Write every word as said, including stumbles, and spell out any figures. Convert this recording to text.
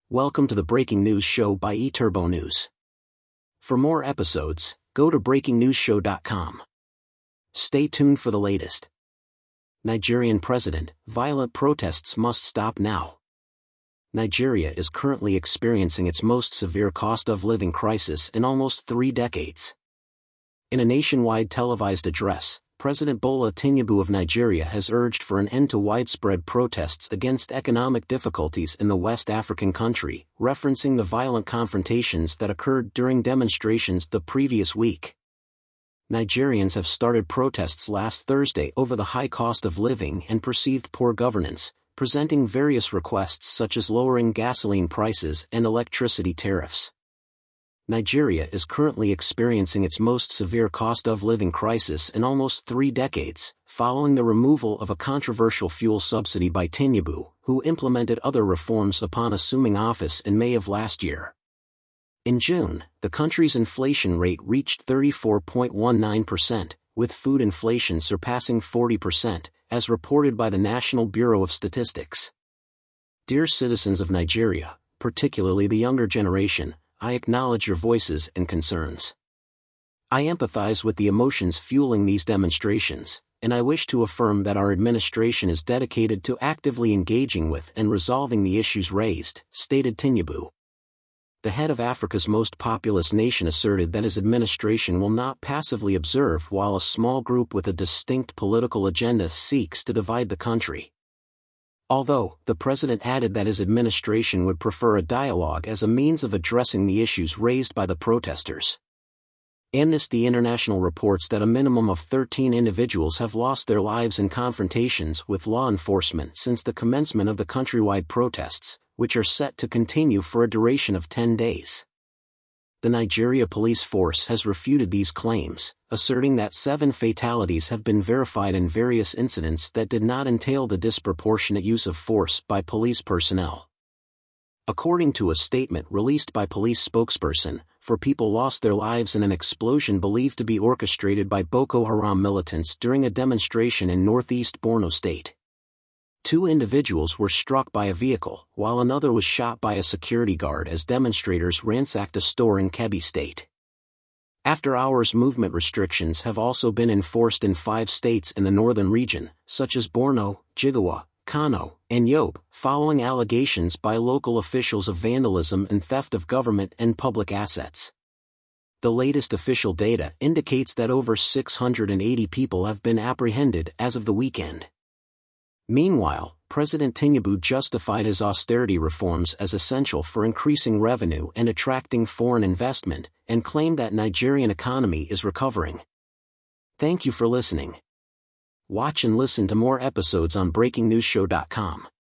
Welcome to the Breaking News Show by eTurbo News. For more episodes, go to breaking news show dot com. Stay tuned for the latest. Nigerian president: violent protests must stop now. Nigeria is currently experiencing its most severe cost of living crisis in almost three decades. In a nationwide televised address, President Bola Tinubu of Nigeria has urged for an end to widespread protests against economic difficulties in the West African country, referencing the violent confrontations that occurred during demonstrations the previous week. Nigerians have started protests last Thursday over the high cost of living and perceived poor governance, presenting various requests such as lowering gasoline prices and electricity tariffs. Nigeria is currently experiencing its most severe cost of living crisis in almost three decades, following the removal of a controversial fuel subsidy by Tinubu, who implemented other reforms upon assuming office in May of last year. In June, the country's inflation rate reached thirty-four point one nine percent, with food inflation surpassing forty percent, as reported by the National Bureau of Statistics. Dear citizens of Nigeria, particularly the younger generation, I acknowledge your voices and concerns. I empathize with the emotions fueling these demonstrations, and I wish to affirm that our administration is dedicated to actively engaging with and resolving the issues raised, stated Tinubu. The head of Africa's most populous nation asserted that his administration will not passively observe while a small group with a distinct political agenda seeks to divide the country. Although, the president added that his administration would prefer a dialogue as a means of addressing the issues raised by the protesters. Amnesty International reports that a minimum of thirteen individuals have lost their lives in confrontations with law enforcement since the commencement of the countrywide protests, which are set to continue for a duration of ten days. The Nigeria police force has refuted these claims, asserting that seven fatalities have been verified in various incidents that did not entail the disproportionate use of force by police personnel. According to a statement released by police spokesperson, four people lost their lives in an explosion believed to be orchestrated by Boko Haram militants during a demonstration in northeast Borno State. Two individuals were struck by a vehicle, while another was shot by a security guard as demonstrators ransacked a store in Kebbi State. After-hours movement restrictions have also been enforced in five states in the northern region, such as Borno, Jigawa, Kano, and Yobe, following allegations by local officials of vandalism and theft of government and public assets. The latest official data indicates that over six hundred eighty people have been apprehended as of the weekend. Meanwhile, President Tinubu justified his austerity reforms as essential for increasing revenue and attracting foreign investment, and claimed that Nigerian economy is recovering. Thank you for listening. Watch and listen to more episodes on breaking news show dot com.